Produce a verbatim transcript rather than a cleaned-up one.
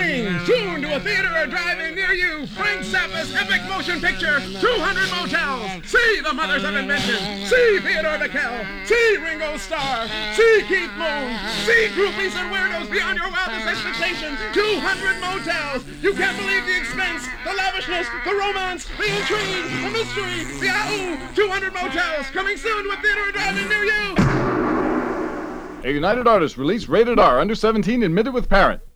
Coming soon to a theater or drive-in near you, Frank Zappa's epic motion picture, two hundred Motels. See the Mothers of Invention. See Theodore Bikel. See Ringo Starr. See Keith Moon. See groupies and weirdos beyond your wildest expectations. two hundred Motels. You can't believe the expense, the lavishness, the romance, the intrigue, the mystery, the ahoo. two hundred Motels. Coming soon to a theater or drive-in near you. A United Artists release, rated R, under seventeen, admitted with parent.